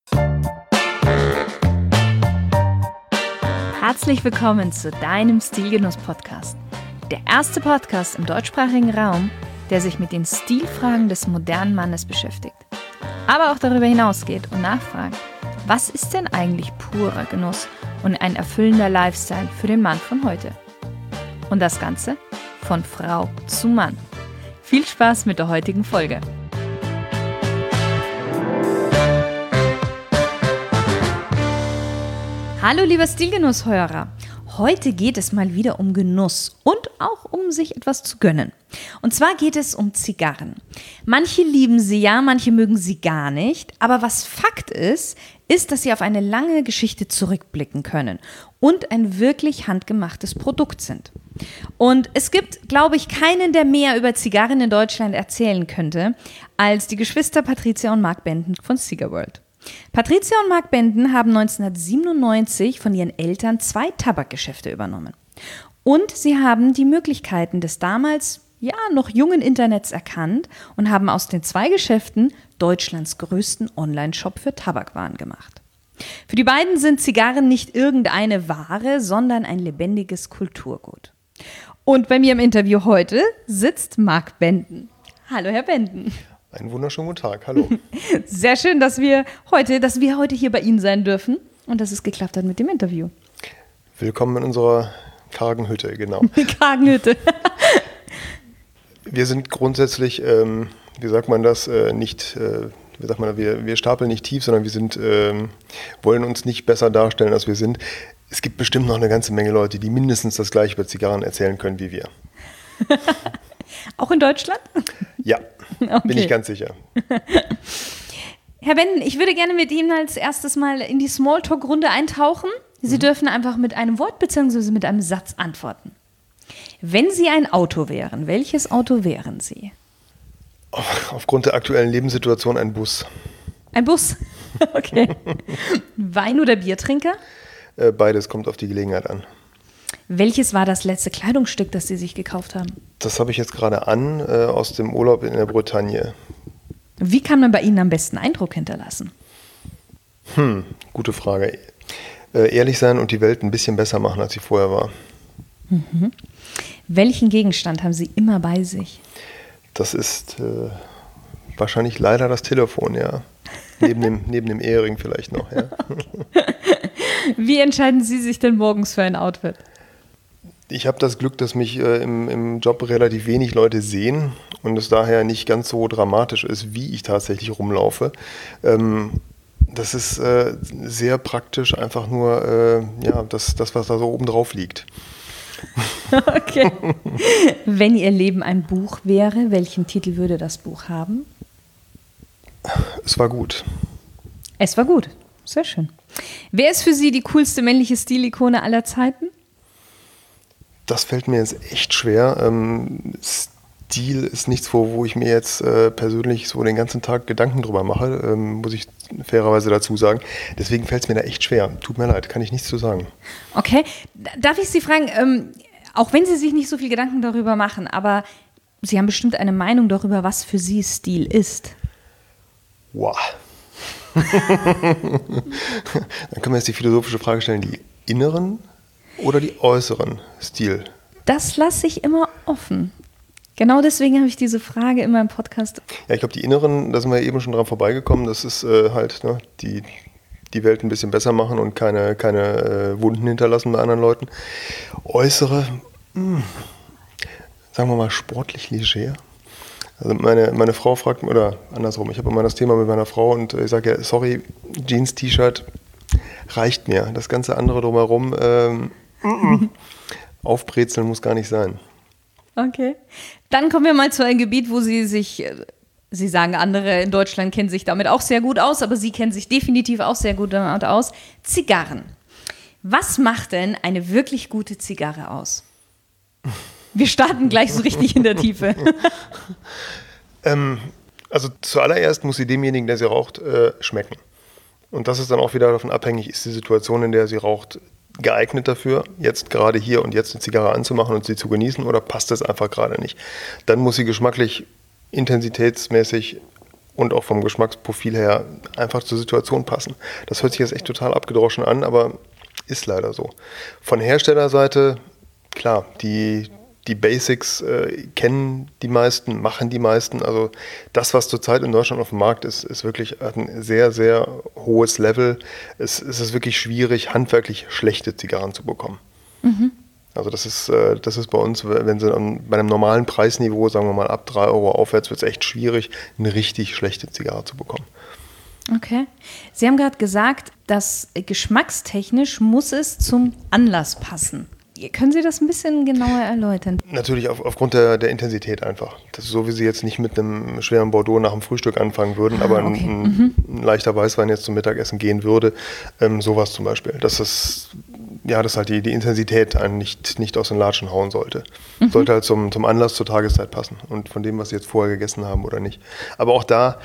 Herzlich willkommen zu deinem Stilgenuss-Podcast. Der erste Podcast im deutschsprachigen Raum, der sich mit den Stilfragen des modernen Mannes beschäftigt. Aber auch darüber hinausgeht und nachfragt, was ist denn eigentlich purer Genuss und ein erfüllender Lifestyle für den Mann von heute? Und das Ganze von Frau zu Mann. Viel Spaß mit der heutigen Folge. Hallo lieber Stilgenusshörer, heute geht es mal wieder um Genuss und auch um sich etwas zu gönnen. Und zwar geht es um Zigarren. Manche lieben sie ja, manche mögen sie gar nicht, aber was Fakt ist, dass sie auf eine lange Geschichte zurückblicken können und ein wirklich handgemachtes Produkt sind. Und es gibt, glaube ich, keinen, der mehr über Zigarren in Deutschland erzählen könnte, als die Geschwister Patricia und Mark Benton von Cigar World. Patricia und Mark Benton haben 1997 von ihren Eltern 2 Tabakgeschäfte übernommen. Und sie haben die Möglichkeiten des damals noch jungen Internets erkannt und haben aus den 2 Geschäften Deutschlands größten Online-Shop für Tabakwaren gemacht. Für die beiden sind Zigarren nicht irgendeine Ware, sondern ein lebendiges Kulturgut. Und bei mir im Interview heute sitzt Mark Benton. Hallo, Herr Benton. Einen wunderschönen guten Tag, hallo. Sehr schön, dass wir heute hier bei Ihnen sein dürfen und dass es geklappt hat mit dem Interview. Willkommen in unserer kargen Hütte, genau. Kargen Hütte. Wir sind grundsätzlich, wie sagt man das, wir stapeln nicht tief, sondern wir wollen uns nicht besser darstellen, als wir sind. Es gibt bestimmt noch eine ganze Menge Leute, die mindestens das Gleiche über Zigarren erzählen können wie wir. Auch in Deutschland? Ja, okay. Bin ich ganz sicher. Herr Benton, ich würde gerne mit Ihnen als erstes mal in die Smalltalk-Runde eintauchen. Sie dürfen einfach mit einem Wort bzw. mit einem Satz antworten. Wenn Sie ein Auto wären, welches Auto wären Sie? Aufgrund der aktuellen Lebenssituation ein Bus. Ein Bus? Okay. Wein- oder Biertrinker? Beides kommt auf die Gelegenheit an. Welches war das letzte Kleidungsstück, das Sie sich gekauft haben? Das habe ich jetzt gerade an, aus dem Urlaub in der Bretagne. Wie kann man bei Ihnen am besten Eindruck hinterlassen? Gute Frage. Ehrlich sein und die Welt ein bisschen besser machen, als sie vorher war. Mhm. Welchen Gegenstand haben Sie immer bei sich? Das ist wahrscheinlich leider das Telefon, ja. Neben dem Ehering vielleicht noch, ja. Okay. Wie entscheiden Sie sich denn morgens für ein Outfit? Ich habe das Glück, dass mich im Job relativ wenig Leute sehen und es daher nicht ganz so dramatisch ist, wie ich tatsächlich rumlaufe. Das ist sehr praktisch, einfach nur das, was da so oben drauf liegt. Okay. Wenn Ihr Leben ein Buch wäre, welchen Titel würde das Buch haben? Es war gut. Es war gut. Sehr schön. Wer ist für Sie die coolste männliche Stilikone aller Zeiten? Das fällt mir jetzt echt schwer. Stil ist nichts, wo ich mir jetzt persönlich so den ganzen Tag Gedanken drüber mache, muss ich fairerweise dazu sagen. Deswegen fällt es mir da echt schwer. Tut mir leid, kann ich nichts zu sagen. Okay. Darf ich Sie fragen, auch wenn Sie sich nicht so viel Gedanken darüber machen, aber Sie haben bestimmt eine Meinung darüber, was für Sie Stil ist. Wow. Dann können wir jetzt die philosophische Frage stellen, die inneren oder die äußeren Stil? Das lasse ich immer offen. Genau deswegen habe ich diese Frage in meinem Podcast. Ja, ich glaube, die inneren, da sind wir eben schon dran vorbeigekommen, das ist die Welt ein bisschen besser machen und keine Wunden hinterlassen bei anderen Leuten. Äußere, sagen wir mal sportlich leger. Also meine Frau fragt, oder andersrum, ich habe immer das Thema mit meiner Frau und ich sage ja, sorry, Jeans, T-Shirt reicht mir. Das ganze andere drumherum, aufbrezeln muss gar nicht sein. Okay. Dann kommen wir mal zu einem Gebiet, wo Sie sagen, andere in Deutschland kennen sich damit auch sehr gut aus, aber Sie kennen sich definitiv auch sehr gut damit aus. Zigarren. Was macht denn eine wirklich gute Zigarre aus? Wir starten gleich so richtig in der Tiefe. Also zuallererst muss sie demjenigen, der sie raucht, schmecken. Und das ist dann auch wieder davon abhängig, ist die Situation, in der sie raucht, geeignet dafür, jetzt gerade hier und jetzt eine Zigarre anzumachen und sie zu genießen, oder passt das einfach gerade nicht? Dann muss sie geschmacklich, intensitätsmäßig und auch vom Geschmacksprofil her einfach zur Situation passen. Das hört sich jetzt echt total abgedroschen an, aber ist leider so. Von Herstellerseite, klar, die Basics kennen die meisten, machen die meisten. Also das, was zurzeit in Deutschland auf dem Markt ist, ist wirklich ein sehr, sehr hohes Level. Es ist wirklich schwierig, handwerklich schlechte Zigarren zu bekommen. Mhm. Also das ist bei uns, wenn sie bei einem normalen Preisniveau, sagen wir mal ab 3 Euro aufwärts, wird es echt schwierig, eine richtig schlechte Zigarre zu bekommen. Okay. Sie haben gerade gesagt, dass geschmackstechnisch muss es zum Anlass passen. Können Sie das ein bisschen genauer erläutern? Natürlich aufgrund der Intensität einfach. Das ist so, wie Sie jetzt nicht mit einem schweren Bordeaux nach dem Frühstück anfangen würden, aber okay. ein leichter Weißwein jetzt zum Mittagessen gehen würde. Sowas zum Beispiel. Dass halt die Intensität einen nicht aus den Latschen hauen sollte. Sollte halt zum Anlass zur Tageszeit passen und von dem, was Sie jetzt vorher gegessen haben oder nicht. Aber auch da,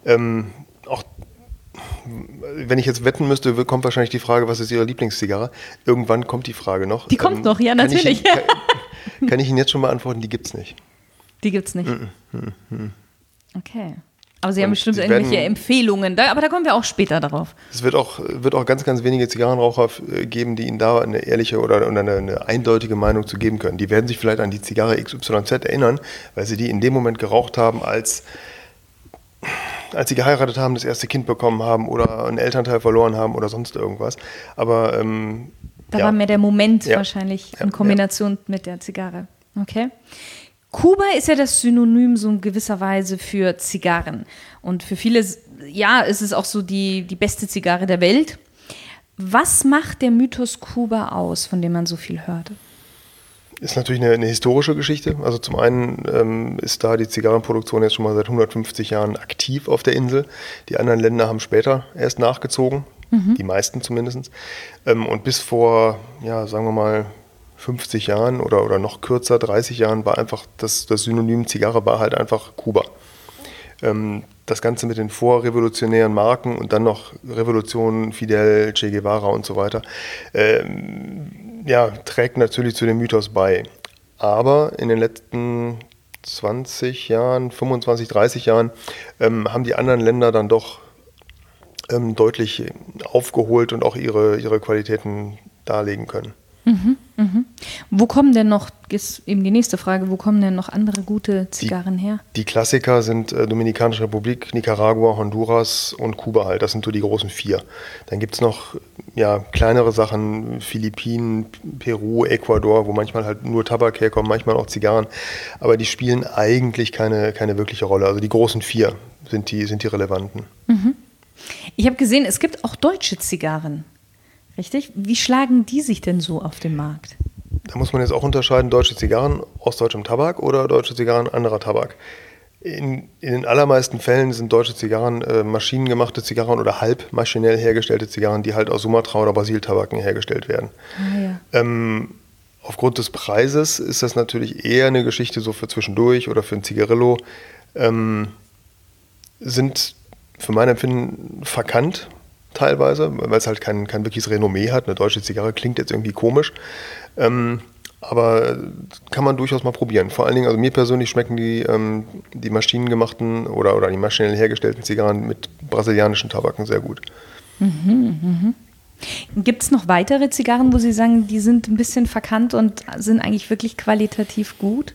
wenn ich jetzt wetten müsste, kommt wahrscheinlich die Frage, was ist Ihre Lieblingszigarre? Irgendwann kommt die Frage noch. Die kommt noch, ja, natürlich. Kann ich Ihnen jetzt schon beantworten, die gibt's nicht. Die gibt's nicht? Okay. Aber Sie haben bestimmt irgendwelche Empfehlungen, aber da kommen wir auch später darauf. Es wird auch ganz, ganz wenige Zigarrenraucher geben, die Ihnen da eine ehrliche oder eine eindeutige Meinung zu geben können. Die werden sich vielleicht an die Zigarre XYZ erinnern, weil sie die in dem Moment geraucht haben, als sie geheiratet haben, das erste Kind bekommen haben oder einen Elternteil verloren haben oder sonst irgendwas. Aber da war mehr der Moment wahrscheinlich in Kombination mit der Zigarre. Okay. Kuba ist ja das Synonym so in gewisser Weise für Zigarren. Und für viele, ist es auch so die beste Zigarre der Welt. Was macht der Mythos Kuba aus, von dem man so viel hört? Ist natürlich eine historische Geschichte. Also zum einen ist da die Zigarrenproduktion jetzt schon mal seit 150 Jahren aktiv auf der Insel. Die anderen Länder haben später erst nachgezogen, die meisten zumindest. Und bis vor, sagen wir mal, 50 Jahren oder noch kürzer, 30 Jahren, war einfach das Synonym Zigarre war halt einfach Kuba. Das Ganze mit den vorrevolutionären Marken und dann noch Revolution, Fidel, Che Guevara und so weiter, trägt natürlich zu dem Mythos bei. Aber in den letzten 20 Jahren, 25, 30 Jahren haben die anderen Länder dann doch deutlich aufgeholt und auch ihre Qualitäten darlegen können. Wo kommen denn noch, ist eben die nächste Frage, wo kommen denn noch andere gute Zigarren her? Die Klassiker sind Dominikanische Republik, Nicaragua, Honduras und Kuba halt. Das sind so die großen 4. Dann gibt es noch kleinere Sachen, Philippinen, Peru, Ecuador, wo manchmal halt nur Tabak herkommt, manchmal auch Zigarren. Aber die spielen eigentlich keine wirkliche Rolle. Also die großen 4 sind die relevanten. Ich habe gesehen, es gibt auch deutsche Zigarren. Richtig? Wie schlagen die sich denn so auf dem Markt? Da muss man jetzt auch unterscheiden, deutsche Zigarren aus deutschem Tabak oder deutsche Zigarren anderer Tabak. In den allermeisten Fällen sind deutsche Zigarren maschinengemachte Zigarren oder halb maschinell hergestellte Zigarren, die halt aus Sumatra oder Brasiltabaken hergestellt werden. Aufgrund des Preises ist das natürlich eher eine Geschichte so für zwischendurch oder für ein Zigarillo. Sind für mein Empfinden verkannt. Teilweise, weil es halt kein wirkliches Renommee hat. Eine deutsche Zigarre klingt jetzt irgendwie komisch, aber kann man durchaus mal probieren. Vor allen Dingen, also mir persönlich schmecken die maschinengemachten oder die maschinell hergestellten Zigarren mit brasilianischen Tabaken sehr gut. Gibt es noch weitere Zigarren, wo Sie sagen, die sind ein bisschen verkannt und sind eigentlich wirklich qualitativ gut?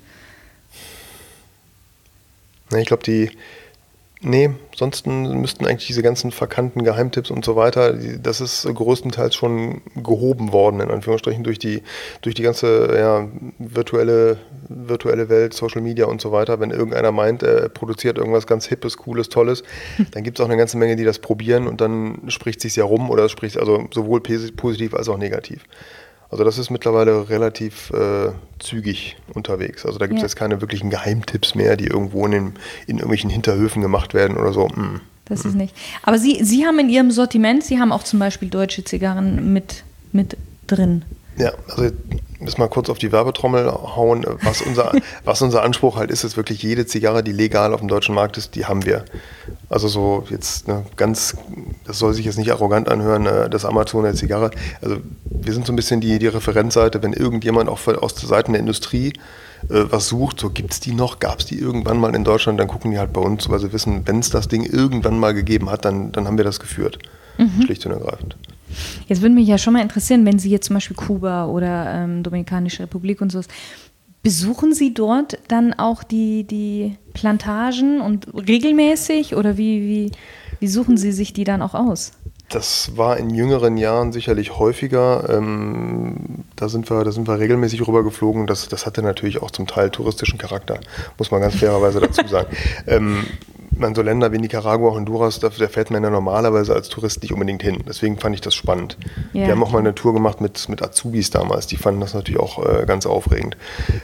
Ich glaube, sonst müssten eigentlich diese ganzen verkannten Geheimtipps und so weiter, das ist größtenteils schon gehoben worden, in Anführungsstrichen, durch die ganze virtuelle Welt, Social Media und so weiter. Wenn irgendeiner meint, er produziert irgendwas ganz Hippes, Cooles, Tolles, dann gibt es auch eine ganze Menge, die das probieren und dann spricht es sich ja rum oder es spricht also sowohl positiv als auch negativ. Also das ist mittlerweile relativ zügig unterwegs. Also da gibt es jetzt keine wirklichen Geheimtipps mehr, die irgendwo in irgendwelchen Hinterhöfen gemacht werden oder so. Das ist nicht. Aber Sie haben in Ihrem Sortiment, Sie haben auch zum Beispiel deutsche Zigarren mit drin. Ja, also müssen wir mal kurz auf die Werbetrommel hauen. Was unser Anspruch halt ist wirklich jede Zigarre, die legal auf dem deutschen Markt ist, die haben wir. Also so jetzt das soll sich jetzt nicht arrogant anhören, das Amazon der Zigarre. Also wir sind so ein bisschen die Referenzseite, wenn irgendjemand auch aus der Seite der Industrie was sucht, so gibt's die noch, gab es die irgendwann mal in Deutschland, dann gucken die halt bei uns, weil sie wissen, wenn es das Ding irgendwann mal gegeben hat, dann haben wir das geführt. Schlicht und ergreifend. Jetzt würde mich ja schon mal interessieren, wenn Sie jetzt zum Beispiel Kuba oder Dominikanische Republik und so, besuchen Sie dort dann auch die Plantagen und regelmäßig oder wie suchen Sie sich die dann auch aus? Das war in jüngeren Jahren sicherlich häufiger. Da sind wir regelmäßig rübergeflogen. Das hatte natürlich auch zum Teil touristischen Charakter, muss man ganz fairerweise dazu sagen. So Länder wie Nicaragua, Honduras, da fährt man ja normalerweise als Tourist nicht unbedingt hin. Deswegen fand ich das spannend. Ja. Wir haben auch mal eine Tour gemacht mit Azubis damals. Die fanden das natürlich auch ganz aufregend.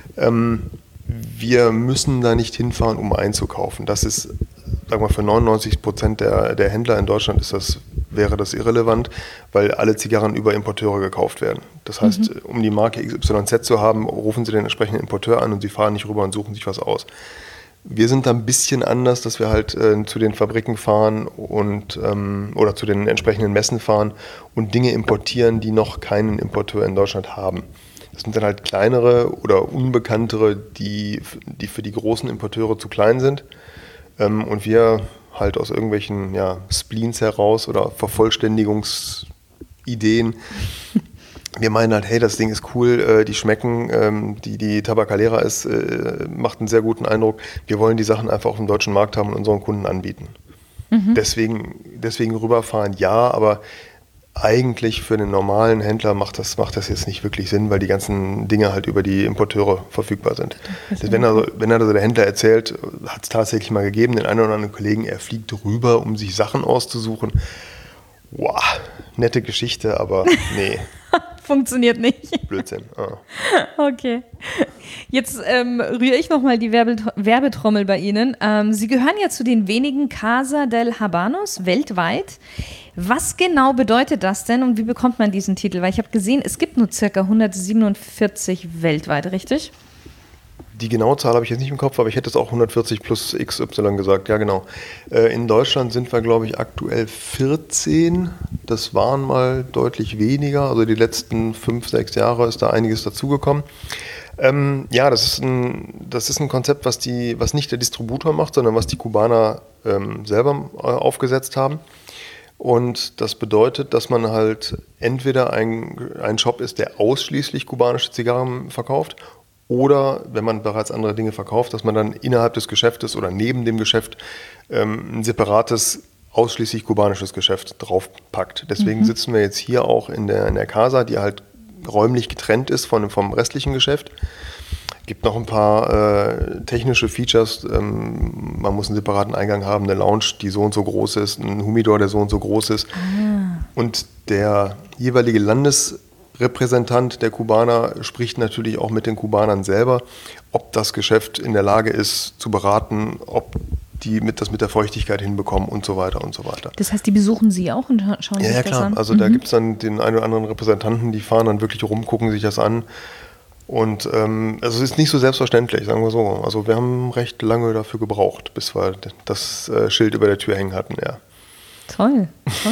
Wir müssen da nicht hinfahren, um einzukaufen. Das ist, sagen wir, für 99% der Händler in Deutschland wäre das irrelevant, weil alle Zigarren über Importeure gekauft werden. Das heißt, um die Marke XYZ zu haben, rufen Sie den entsprechenden Importeur an und Sie fahren nicht rüber und suchen sich was aus. Wir sind da ein bisschen anders, dass wir halt zu den Fabriken fahren oder zu den entsprechenden Messen fahren und Dinge importieren, die noch keinen Importeur in Deutschland haben. Das sind dann halt kleinere oder unbekanntere, die für die großen Importeure zu klein sind. Und wir halt aus irgendwelchen Spleens heraus oder Vervollständigungsideen. Wir meinen halt, hey, das Ding ist cool, die schmecken, die Tabacalera macht einen sehr guten Eindruck. Wir wollen die Sachen einfach auf dem deutschen Markt haben und unseren Kunden anbieten. Deswegen rüberfahren, ja, aber eigentlich für den normalen Händler macht das jetzt nicht wirklich Sinn, weil die ganzen Dinge halt über die Importeure verfügbar sind. Wenn der Händler erzählt, hat es tatsächlich mal gegeben, den einen oder anderen Kollegen, er fliegt rüber, um sich Sachen auszusuchen. Wow, nette Geschichte, aber nee. Funktioniert nicht. Blödsinn. Okay. Jetzt rühre ich nochmal die Werbetrommel bei Ihnen. Sie gehören ja zu den wenigen Casa del Habanos weltweit. Was genau bedeutet das denn und wie bekommt man diesen Titel? Weil ich habe gesehen, es gibt nur ca. 147 weltweit, richtig? Die genaue Zahl habe ich jetzt nicht im Kopf, aber ich hätte es auch 140 plus XY gesagt, ja genau. In Deutschland sind wir, glaube ich, aktuell 14. Das waren mal deutlich weniger, also die letzten 5, 6 Jahre ist da einiges dazugekommen. Das ist ein Konzept, was nicht der Distributor macht, sondern was die Kubaner selber aufgesetzt haben. Und das bedeutet, dass man halt entweder ein Shop ist, der ausschließlich kubanische Zigarren verkauft, oder wenn man bereits andere Dinge verkauft, dass man dann innerhalb des Geschäftes oder neben dem Geschäft ein separates, ausschließlich kubanisches Geschäft draufpackt. Deswegen sitzen wir jetzt hier auch in der Casa, die halt räumlich getrennt ist vom restlichen Geschäft. Gibt noch ein paar technische Features. Man muss einen separaten Eingang haben, eine Lounge, die so und so groß ist, ein Humidor, der so und so groß ist. Und der jeweilige Landesrepräsentant der Kubaner spricht natürlich auch mit den Kubanern selber, ob das Geschäft in der Lage ist zu beraten, ob die das mit der Feuchtigkeit hinbekommen und so weiter und so weiter. Das heißt, die besuchen Sie auch und schauen sich das an? Ja, klar. Also da gibt es dann den einen oder anderen Repräsentanten, die fahren dann wirklich rum, gucken sich das an. Und es ist nicht so selbstverständlich, sagen wir so. Also wir haben recht lange dafür gebraucht, bis wir das Schild über der Tür hängen hatten, ja. Toll.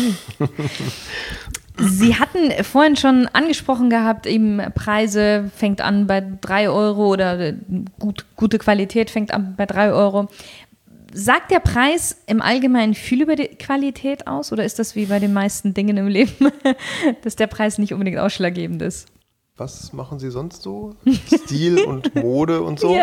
Sie hatten vorhin schon angesprochen gehabt, eben Preise fängt an bei 3 Euro oder gute Qualität fängt an bei 3 Euro. Sagt der Preis im Allgemeinen viel über die Qualität aus oder ist das wie bei den meisten Dingen im Leben, dass der Preis nicht unbedingt ausschlaggebend ist? Was machen Sie sonst so? Stil und Mode und so? Ja.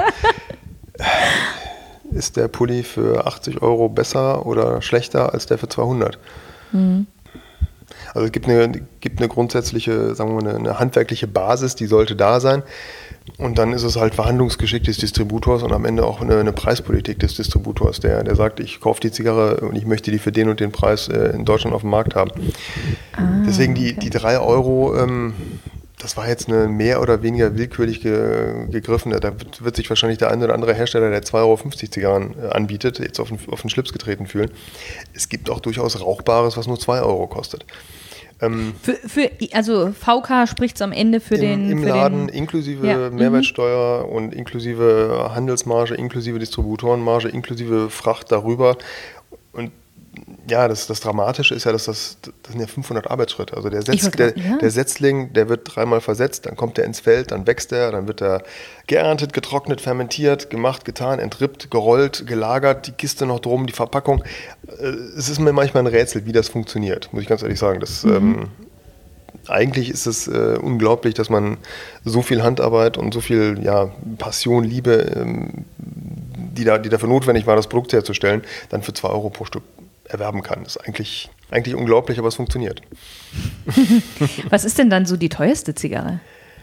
Ist der Pulli für 80 Euro besser oder schlechter als der für 200? Also es gibt eine grundsätzliche, sagen wir mal, eine handwerkliche Basis, die sollte da sein. Und dann ist es halt Verhandlungsgeschick des Distributors und am Ende auch eine Preispolitik des Distributors, der sagt, ich kaufe die Zigarre und ich möchte die für den und den Preis in Deutschland auf dem Markt haben. Deswegen die 3 Euro, das war jetzt eine mehr oder weniger willkürlich gegriffen. Da wird sich wahrscheinlich der eine oder andere Hersteller, der 2,50 Euro Zigarren anbietet, jetzt auf den Schlips getreten fühlen. Es gibt auch durchaus Rauchbares, was nur 2 Euro kostet. Also VK spricht es am Ende für den... Im Laden inklusive Mehrwertsteuer und inklusive Handelsmarge, inklusive Distributorenmarge, inklusive Fracht darüber. Und ja, das Dramatische ist ja, das sind ja 500 Arbeitsschritte. Also der Setzling, der wird 3-mal versetzt, dann kommt er ins Feld, dann wächst er, dann wird er geerntet, getrocknet, fermentiert, gemacht, getan, entrippt, gerollt, gelagert, die Kiste noch drum, die Verpackung. Es ist mir manchmal ein Rätsel, wie das funktioniert, muss ich ganz ehrlich sagen. Eigentlich ist es unglaublich, dass man so viel Handarbeit und so viel Passion, Liebe, die dafür notwendig war, das Produkt herzustellen, dann für 2 Euro pro Stück erwerben kann. Das ist eigentlich unglaublich, aber es funktioniert. Was ist denn dann so die teuerste Zigarre?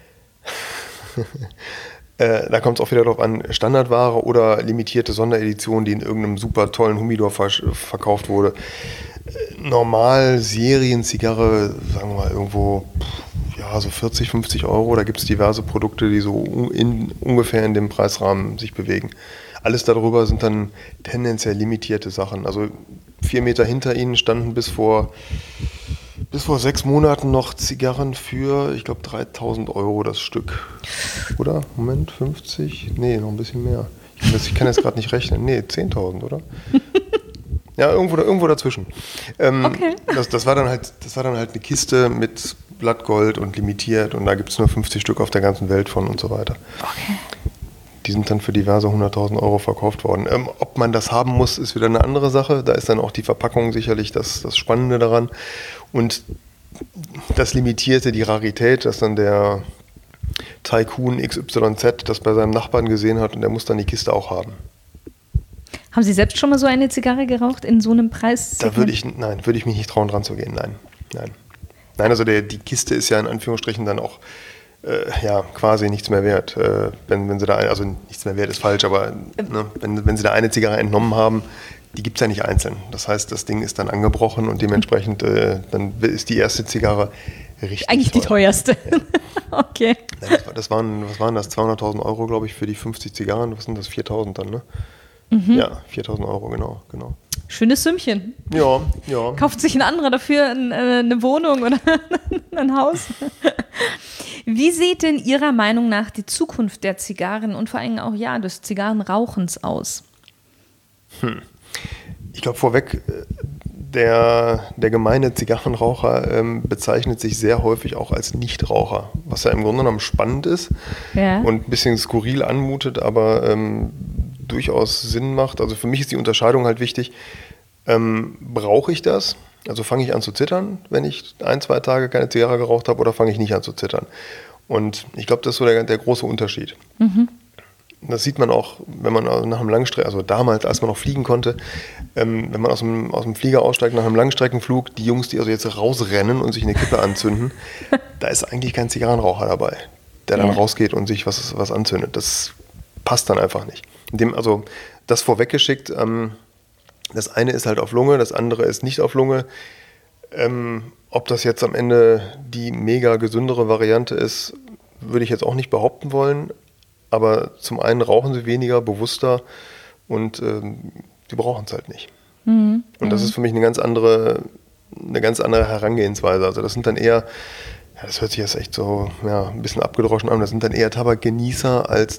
Da kommt es auch wieder darauf an, Standardware oder limitierte Sonderedition, die in irgendeinem super tollen Humidor verkauft wurde. Normal Serien-Zigarre, sagen wir mal irgendwo so 40, 50 Euro. Da gibt es diverse Produkte, die so ungefähr in dem Preisrahmen sich bewegen. Alles darüber sind dann tendenziell limitierte Sachen. Also 4 Meter hinter ihnen standen bis vor 6 Monaten noch Zigarren für, ich glaube, 3.000 Euro das Stück. Oder? Moment, 50? Nee, noch ein bisschen mehr. Ich kann jetzt gerade nicht rechnen. Nee, 10.000, oder? Ja, irgendwo dazwischen. Okay. Das war dann halt eine Kiste mit Blattgold und limitiert und da gibt es nur 50 Stück auf der ganzen Welt von und so weiter. Okay. Die sind dann für diverse 100.000 Euro verkauft worden. Ob man das haben muss, ist wieder eine andere Sache. Da ist dann auch die Verpackung sicherlich das Spannende daran. Und das Limitierte, die Rarität, dass dann der Tycoon XYZ das bei seinem Nachbarn gesehen hat und der muss dann die Kiste auch haben. Haben Sie selbst schon mal so eine Zigarre geraucht in so einem Preis? Da würde ich mich nicht trauen, dran zu gehen. Nein, also die Kiste ist ja in Anführungsstrichen dann auch quasi nichts mehr wert. Wenn sie da, also nichts mehr wert ist falsch, aber wenn sie da eine Zigarre entnommen haben, die gibt es ja nicht einzeln. Das heißt, das Ding ist dann angebrochen und dementsprechend dann ist die erste Zigarre richtig eigentlich teuer. Die teuerste. Ja. Okay. Was waren das? 200.000 Euro, glaube ich, für die 50 Zigarren. Was sind das? 4.000 dann, ne? Ja, 4.000 Euro, genau. Schönes Sümmchen. Ja. Kauft sich ein anderer dafür eine Wohnung oder ein Haus? Wie sieht denn Ihrer Meinung nach die Zukunft der Zigarren und vor allem auch des Zigarrenrauchens aus? Ich glaube vorweg, der gemeine Zigarrenraucher bezeichnet sich sehr häufig auch als Nichtraucher, was ja im Grunde genommen spannend ist und ein bisschen skurril anmutet, aber durchaus Sinn macht. Also für mich ist die Unterscheidung halt wichtig, brauche ich das? Also fange ich an zu zittern, wenn ich 1-2 Tage keine Zigarre geraucht habe, oder fange ich nicht an zu zittern? Und ich glaube, das ist so der große Unterschied. Das sieht man auch, wenn man nach einem Langstrecken, also damals, als man noch fliegen konnte, wenn man aus dem Flieger aussteigt nach einem Langstreckenflug, die Jungs, die also jetzt rausrennen und sich eine Kippe anzünden, da ist eigentlich kein Zigarrenraucher dabei, der dann rausgeht und sich was anzündet. Das passt dann einfach nicht. Also das vorweggeschickt, das eine ist halt auf Lunge, das andere ist nicht auf Lunge. Ob das jetzt am Ende die mega gesündere Variante ist, würde ich jetzt auch nicht behaupten wollen. Aber zum einen rauchen sie weniger, bewusster und sie brauchen es halt nicht. Und das ist für mich eine ganz andere Herangehensweise. Also das sind dann eher, das hört sich jetzt echt so ein bisschen abgedroschen an, das sind dann eher Tabakgenießer als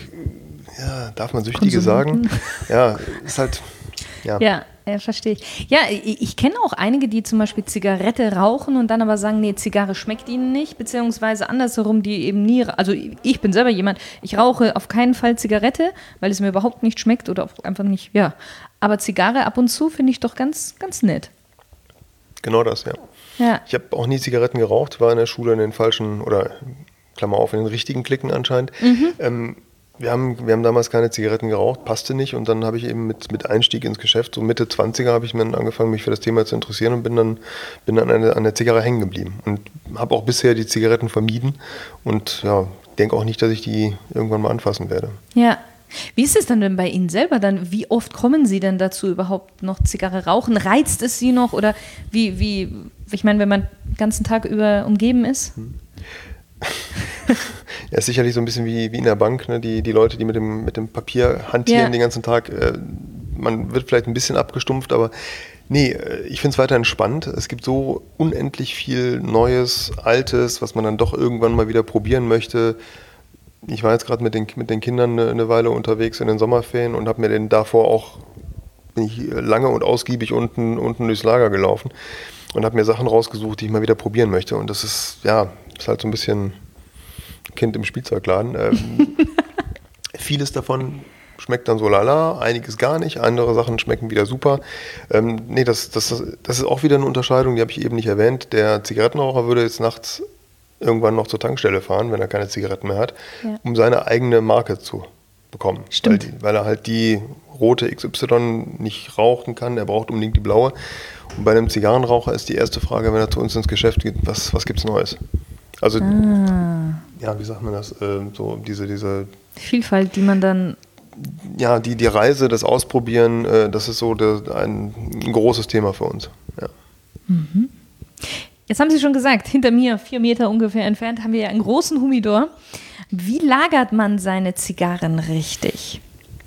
darf man Süchtige sagen? Ja, ist halt... Ja, verstehe ich. Ja, ich kenne auch einige, die zum Beispiel Zigarette rauchen und dann aber sagen, nee, Zigarre schmeckt ihnen nicht, beziehungsweise andersherum, die eben nie, also ich bin selber jemand, ich rauche auf keinen Fall Zigarette, weil es mir überhaupt nicht schmeckt oder einfach nicht, aber Zigarre ab und zu finde ich doch ganz, ganz nett. Genau das, ja. Ich habe auch nie Zigaretten geraucht, war in der Schule in den falschen, oder Klammer auf, in den richtigen Klicken anscheinend. Wir haben damals keine Zigaretten geraucht, passte nicht, und dann habe ich eben mit Einstieg ins Geschäft, so Mitte 20er, habe ich dann angefangen, mich für das Thema zu interessieren und bin dann an der Zigarre hängen geblieben und habe auch bisher die Zigaretten vermieden und denke auch nicht, dass ich die irgendwann mal anfassen werde. Ja. Wie ist es dann denn bei Ihnen selber dann? Wie oft kommen Sie denn dazu, überhaupt noch Zigarre rauchen? Reizt es Sie noch oder wie ich meine, wenn man den ganzen Tag über umgeben ist? Ja, ist sicherlich so ein bisschen wie in der Bank, ne? Die Leute, die mit dem Papier hantieren den ganzen Tag. Man wird vielleicht ein bisschen abgestumpft, aber Nee, ich finde es weiterhin spannend. Es gibt so unendlich viel Neues, Altes, was man dann doch irgendwann mal wieder probieren möchte. Ich war jetzt gerade mit den Kindern eine Weile unterwegs in den Sommerferien und habe mir den davor auch, bin ich lange und ausgiebig unten durchs Lager gelaufen und habe mir Sachen rausgesucht, die ich mal wieder probieren möchte. Und das ist halt so ein bisschen Kind im Spielzeugladen. Vieles davon schmeckt dann so lala, einiges gar nicht, andere Sachen schmecken wieder super. Nee, das ist auch wieder eine Unterscheidung, die habe ich eben nicht erwähnt. Der Zigarettenraucher würde jetzt nachts irgendwann noch zur Tankstelle fahren, wenn er keine Zigaretten mehr hat, um seine eigene Marke zu bekommen. Stimmt. Weil er halt die rote XY nicht rauchen kann, er braucht unbedingt die blaue. Und bei einem Zigarrenraucher ist die erste Frage, wenn er zu uns ins Geschäft geht, was gibt's Neues? Also, wie sagt man das? So diese Vielfalt, die man dann... Ja, die Reise, das Ausprobieren, das ist so ein großes Thema für uns. Ja. Mhm. Jetzt haben Sie schon gesagt, hinter mir, 4 Meter ungefähr entfernt, haben wir ja einen großen Humidor. Wie lagert man seine Zigarren richtig?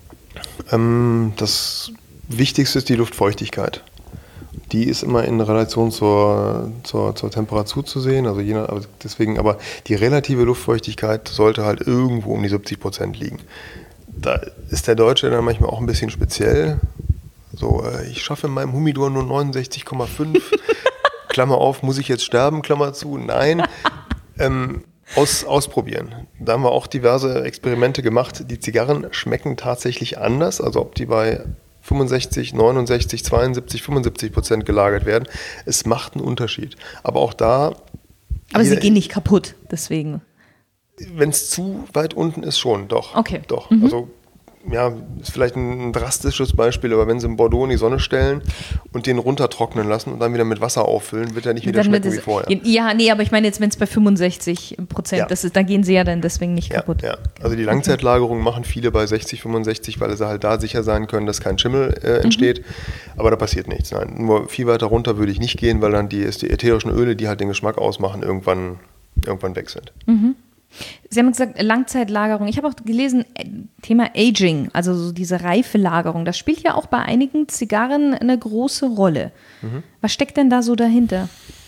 Das Wichtigste ist die Luftfeuchtigkeit. Die ist immer in Relation zur Temperatur zu sehen. Aber die relative Luftfeuchtigkeit sollte halt irgendwo um die 70% liegen. Da ist der Deutsche dann manchmal auch ein bisschen speziell. So, ich schaffe in meinem Humidor nur 69,5. Klammer auf, muss ich jetzt sterben? Klammer zu, nein. Ausprobieren. Da haben wir auch diverse Experimente gemacht. Die Zigarren schmecken tatsächlich anders. Also ob die bei 65, 69, 72, 75% gelagert werden. Es macht einen Unterschied. Aber auch da... Aber sie gehen nicht kaputt, deswegen... Wenn es zu weit unten ist, schon, doch. Okay. Doch. Also, ist vielleicht ein drastisches Beispiel, aber wenn Sie einen Bordeaux in die Sonne stellen und den runtertrocknen lassen und dann wieder mit Wasser auffüllen, wird er nicht wieder schmecken wie vorher. Ja, nee, aber ich meine jetzt, wenn es bei 65%, da gehen sie ja dann deswegen nicht kaputt. Ja. Also die Langzeitlagerung machen viele bei 60, 65, weil sie halt da sicher sein können, dass kein Schimmel entsteht. Aber da passiert nichts. Nein, nur viel weiter runter würde ich nicht gehen, weil dann die ätherischen Öle, die halt den Geschmack ausmachen, irgendwann weg sind. Mhm. Sie haben gesagt, Langzeitlagerung. Ich habe auch gelesen, Thema Aging, also so diese Reifelagerung. Das spielt ja auch bei einigen Zigarren eine große Rolle. Mhm. Was steckt denn da so dahinter?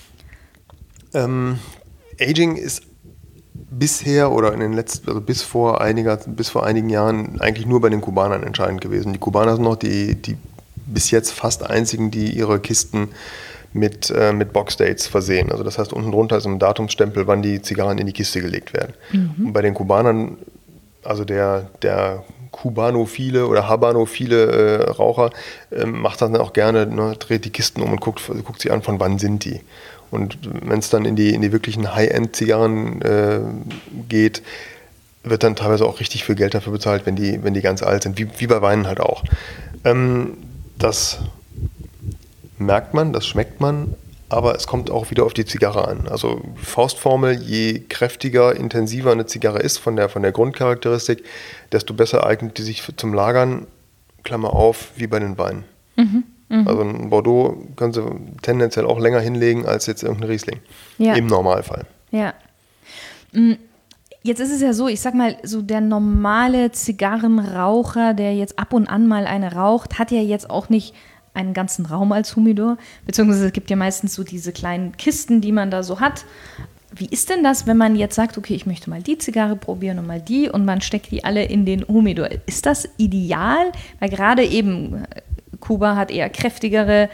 Aging ist bisher oder bis vor einigen Jahren eigentlich nur bei den Kubanern entscheidend gewesen. Die Kubaner sind noch die bis jetzt fast einzigen, die ihre Kisten mit Box-Dates versehen. Also das heißt, unten drunter ist ein Datumsstempel, wann die Zigarren in die Kiste gelegt werden. Mhm. Und bei den Kubanern, also der Kubanophile oder Habanophile Raucher, macht das dann auch gerne, dreht die Kisten um und guckt sie an, von wann sind die. Und wenn es dann in die wirklichen High-End-Zigarren geht, wird dann teilweise auch richtig viel Geld dafür bezahlt, wenn die ganz alt sind, wie bei Weinen halt auch. Das merkt man, das schmeckt man, aber es kommt auch wieder auf die Zigarre an. Also Faustformel, je kräftiger, intensiver eine Zigarre ist von der Grundcharakteristik, desto besser eignet die sich zum Lagern, Klammer auf, wie bei den Weinen. Mhm, also ein Bordeaux können Sie tendenziell auch länger hinlegen als jetzt irgendein Riesling. Ja. Im Normalfall. Ja. Jetzt ist es ja so, ich sag mal, so der normale Zigarrenraucher, der jetzt ab und an mal eine raucht, hat ja jetzt auch nicht einen ganzen Raum als Humidor, beziehungsweise es gibt ja meistens so diese kleinen Kisten, die man da so hat. Wie ist denn das, wenn man jetzt sagt, okay, ich möchte mal die Zigarre probieren und mal die und man steckt die alle in den Humidor? Ist das ideal? Weil gerade eben Kuba hat eher kräftigere,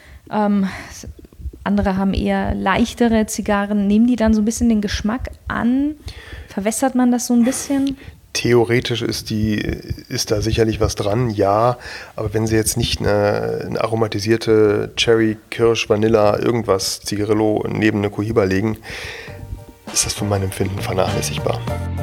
andere haben eher leichtere Zigarren. Nehmen die dann so ein bisschen den Geschmack an? Verwässert man das so ein bisschen? Theoretisch ist da sicherlich was dran, ja, aber wenn Sie jetzt nicht eine aromatisierte Cherry, Kirsch, Vanilla, irgendwas Zigarillo neben eine Cohiba legen, ist das von meinem Empfinden vernachlässigbar.